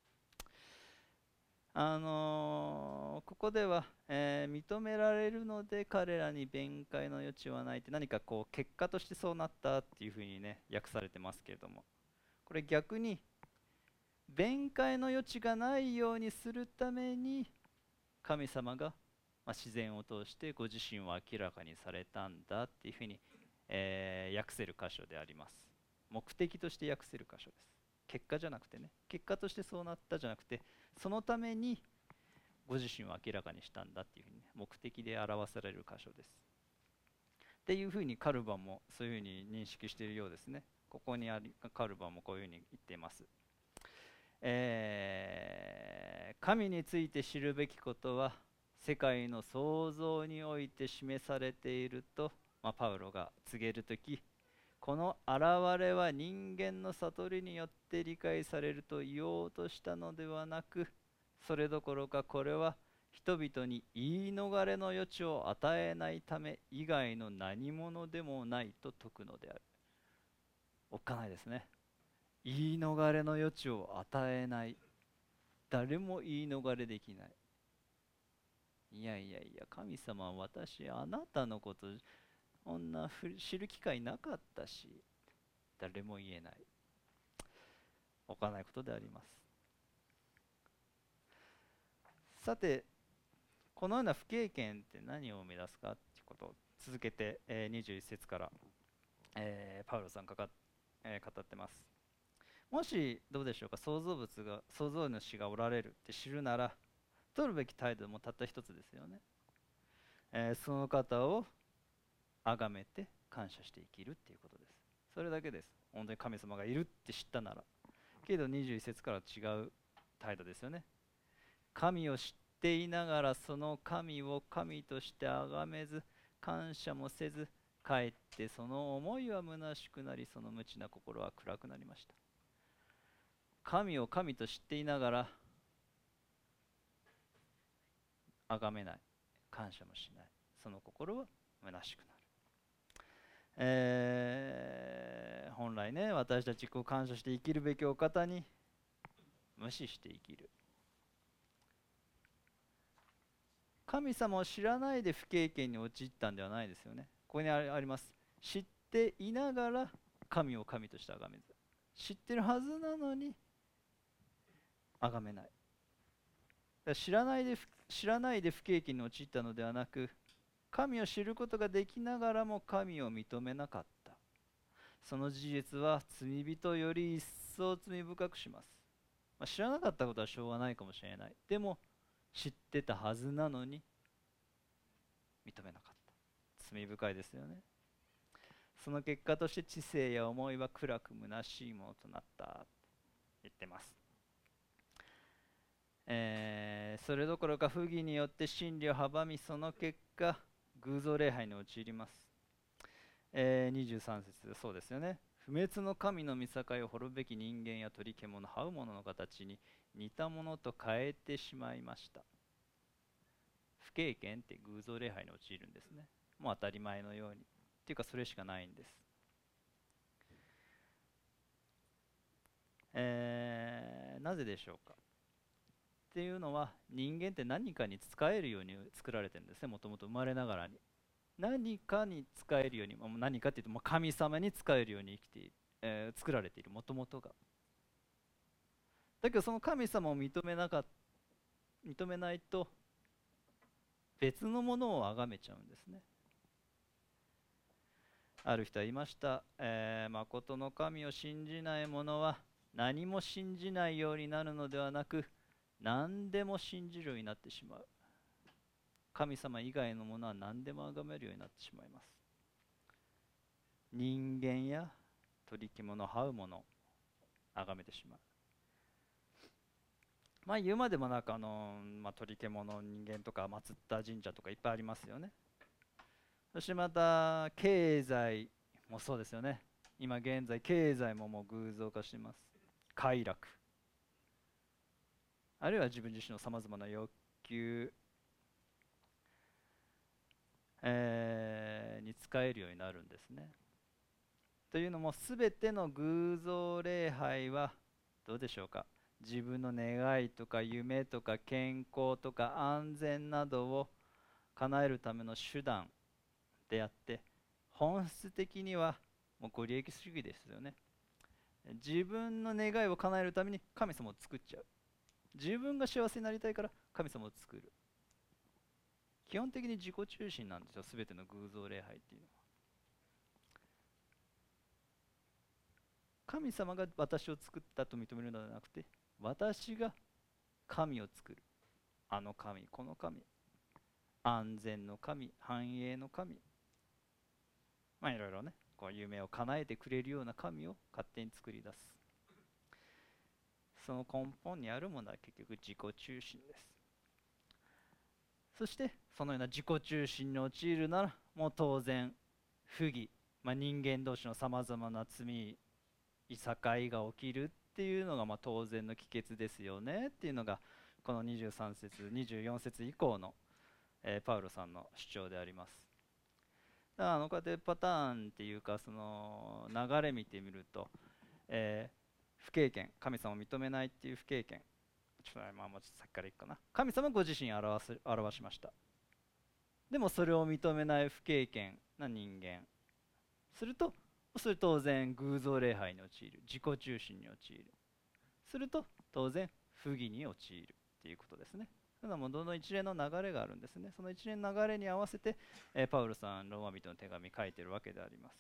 あのーここでは、えー認められるので彼らに弁解の余地はないって、何かこう結果としてそうなったっていうふうにね訳されてますけれども、これ逆に弁解の余地がないようにするために神様が、まあ、自然を通してご自身を明らかにされたんだっていうふうに、えー訳せる箇所であります。目的として訳せる箇所です。結果じゃなくてね、結果としてそうなったじゃなくて、そのためにご自身を明らかにしたんだっていうふうに、ね、目的で表される箇所です。っていうふうにカルバンもそういうふうに認識しているようですね。ここにありカルバンもこういうふうに言っています。えー神について知るべきことは世界の創造において示されていると、まあ、パウロが告げるとき、この現れは人間の悟りによって理解されると言おうとしたのではなく、それどころかこれは人々に言い逃れの余地を与えないため以外の何者でもないと説くのである。おっかないですね。言い逃れの余地を与えない、誰も言い逃れできない。いやいやいや、神様は私あなたのことこんな知る機会なかったし、誰も言えない。おっかないことであります。さて、このような不経験って何を生み出すかっていうことを続けて、えー、にじゅういち節から、えーパウロさんがか、えー語ってます。もしどうでしょうか、創造物が創造主がおられるって知るなら、取るべき態度もたった一つですよね。えーその方を崇めて感謝して生きるっていうことです。それだけです。本当に神様がいるって知ったなら。けどにじゅういち節から違う態度ですよね。神を知っていながらその神を神として崇めず感謝もせず、かえってその思いは虚しくなり、その無知な心は暗くなりました。神を神と知っていながら崇めない、感謝もしない、その心は虚しくなる。えー本来ね、私たちこう感謝して生きるべきお方に無視して生きる。神様を知らないで不経験に陥ったんではないですよね。ここにあります。知っていながら神を神として崇めず、知ってるはずなのに崇めない。だから知らないで知らないで不敬虔に陥ったのではなく、神を知ることができながらも神を認めなかった。その事実は罪人より一層罪深くします。まあ、知らなかったことはしょうがないかもしれない。でも知ってたはずなのに認めなかった。罪深いですよね。その結果として知性や思いは暗く虚しいものとなったと言ってます。えー、それどころか不義によって真理を阻み、その結果偶像礼拝に陥ります。えー、にじゅうさん節、そうですよね。不滅の神の御境を滅ぶべき人間や鳥獣、這う者の形に似たものと変えてしまいました。不敬虔って偶像礼拝に陥るんですね。もう当たり前のように。っていうかそれしかないんです。えー、なぜでしょうか。っていうのは、人間って何かに使えるように作られてるんですね。もともと生まれながらに何かに使えるように、何かっていうと、もう神様に使えるように生きている、えー、作られている、もともとが。だけどその神様を認めなか認めないと別のものを崇めちゃうんですね。ある人は言いました。えー、誠の神を信じない者は何も信じないようになるのではなく、何でも信じるようになってしまう。神様以外のものは何でも崇めるようになってしまいます。人間や鳥獣、這うものを崇めてしまう。まあ言うまでもなく、あの、まあ、鳥獣、人間とか祀った神社とかいっぱいありますよね。そしてまた経済もそうですよね。今現在経済ももう偶像化しています。快楽、あるいは自分自身のさまざまな欲求、えー、に使えるようになるんですね。というのも、すべての偶像礼拝はどうでしょうか。自分の願いとか夢とか健康とか安全などを叶えるための手段であって、本質的にはもうご利益主義ですよね。自分の願いを叶えるために神様を作っちゃう。自分が幸せになりたいから神様を作る。基本的に自己中心なんですよ、すべての偶像礼拝っていうのは。神様が私を作ったと認めるのではなくて、私が神を作る。あの神、この神、安全の神、繁栄の神、まあいろいろね、こう夢を叶えてくれるような神を勝手に作り出す。その根本にあるものは結局自己中心です。そしてそのような自己中心に陥るなら、もう当然不義、まあ、人間同士のさまざまな罪、いさかいが起きるっていうのがまあ当然の帰結ですよねっていうのが、このにじゅうさん節にじゅうよん節以降の、えー、パウロさんの主張であります。だからあのこうやってパターンっていうか、その流れ見てみると、えー不敬虔、神様を認めないっていう不敬虔、ちょっとまあもうちょっとさっきからいくかな。神様ご自身を表す表しました。でもそれを認めない不敬虔な人間すると、それ当然偶像礼拝に陥る、自己中心に陥る、すると当然不義に陥るっていうことですね。ただもうどの一連の流れがあるんですね。その一連の流れに合わせて、えー、パウロさんローマ人の手紙書いてるわけであります。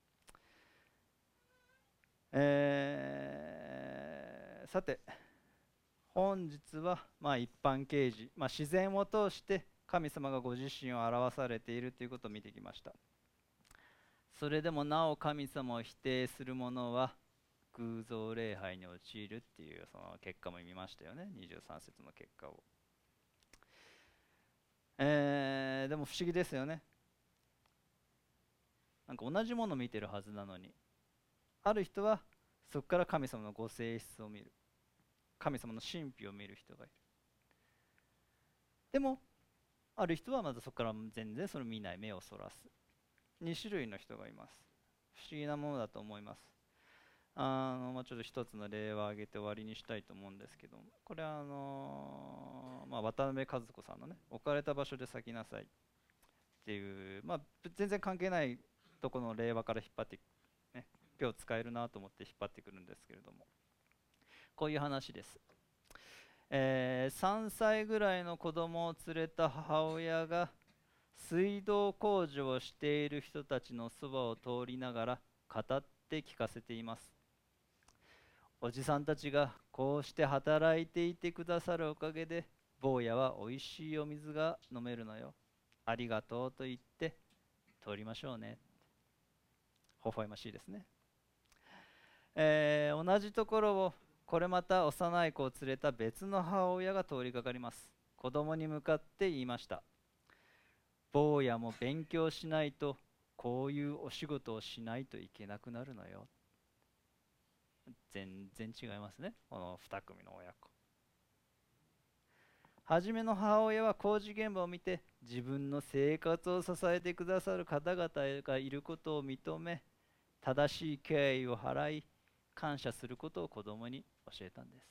えー、さて本日はまあ一般啓示、まあ、自然を通して神様がご自身を表されているということを見てきました。それでもなお神様を否定する者は偶像礼拝に陥るっていうその結果も見ましたよね。にじゅうさん節の結果を、えー、でも不思議ですよね。なんか同じものを見てるはずなのに、ある人はそこから神様のご性質を見る、神様の神秘を見る人がいる。でもある人はまだそこから全然それを見ない、目をそらす。に種類の人がいます。不思議なものだと思います。あの、まあ、ちょっと一つの例を挙げて終わりにしたいと思うんですけども、これはあのーまあ、渡辺和子さんのね、置かれた場所で咲きなさいっていう、まあ、全然関係ないとこの令和から引っ張って、ね、今日使えるなと思って引っ張ってくるんですけれども、こういう話です。えー、さんさいぐらいの子供を連れた母親が水道工事をしている人たちのそばを通りながら語って聞かせています。おじさんたちがこうして働いていてくださるおかげで坊やはおいしいお水が飲めるのよ。ありがとうと言って通りましょうね。微笑ましいですね。えー、同じところをこれまた幼い子を連れた別の母親が通りかかります。子供に向かって言いました。坊やも勉強しないとこういうお仕事をしないといけなくなるのよ。全然違いますね、このに組の親子。はじめの母親は工事現場を見て自分の生活を支えてくださる方々がいることを認め、正しい敬意を払い感謝することを子供に教えたんです。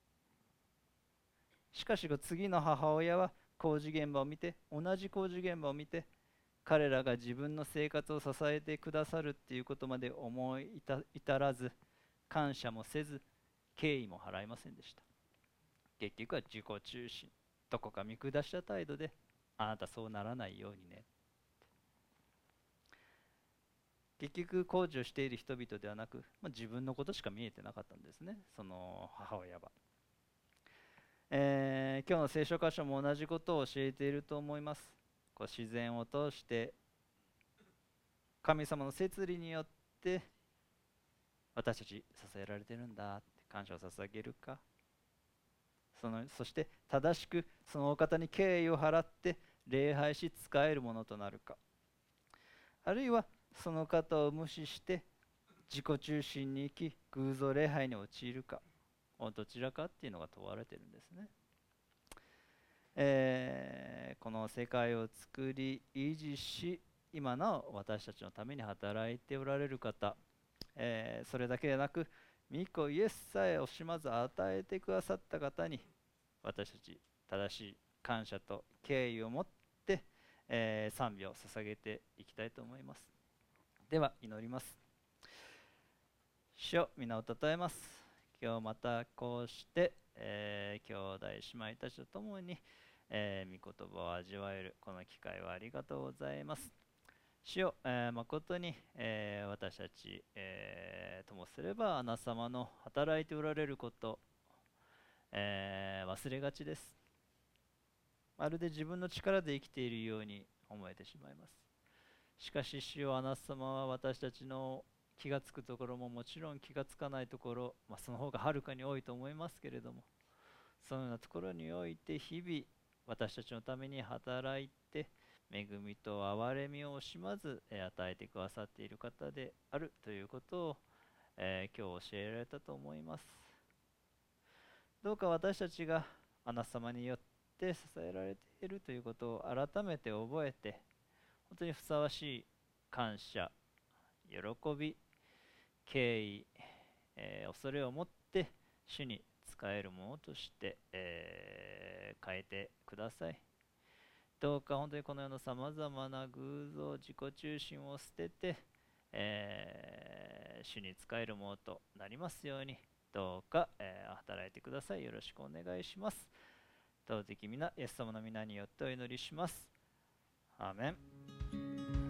しかし次の母親は工事現場を見て同じ工事現場を見て彼らが自分の生活を支えてくださるっていうことまで思い至らず、感謝もせず敬意も払いませんでした。結局は自己中心、どこか見下した態度で、あなたそうならないようにね。結局工事をしている人々ではなく、まあ、自分のことしか見えてなかったんですね、その母親は。えー、今日の聖書箇所も同じことを教えていると思います。こう自然を通して神様の摂理によって私たち支えられてるんだって感謝を捧げるか、そのそして正しくそのお方に敬意を払って礼拝し仕えるものとなるか、あるいはその方を無視して自己中心に生き偶像礼拝に陥るか、どちらかっていうのが問われてるんですね。えー、この世界を作り維持し今なお私たちのために働いておられる方、えー、それだけでなく御子イエスさえ惜しまず与えてくださった方に私たち正しい感謝と敬意を持って、えー、賛美を捧げていきたいと思います。では祈ります。主よ、皆をたたえます。今日またこうして、えー、兄弟姉妹たちと共に、えー、御言葉を味わえるこの機会をありがとうございます。主よ、えー、誠に、えー、私たち、えー、ともすればあなた様の働いておられること、えー、忘れがちです。まるで自分の力で生きているように思えてしまいます。しかし主よ、あなた様は私たちの気がつくところももちろん気がつかないところ、まあ、その方がはるかに多いと思いますけれども、そのようなところにおいて日々私たちのために働いて恵みと憐れみを惜しまず与えてくださっている方であるということを、えー、今日教えられたと思います。どうか私たちがあなた様によって支えられているということを改めて覚えて、本当にふさわしい感謝、喜び、敬意、えー、恐れを持って主に仕えるものとして、えー、変えてください。どうか本当にこの世のさまざまな偶像、自己中心を捨てて、えー、主に仕えるものとなりますように、どうか、えー、働いてください。よろしくお願いします。尊き皆、イエス様の皆によってお祈りします。アーメン。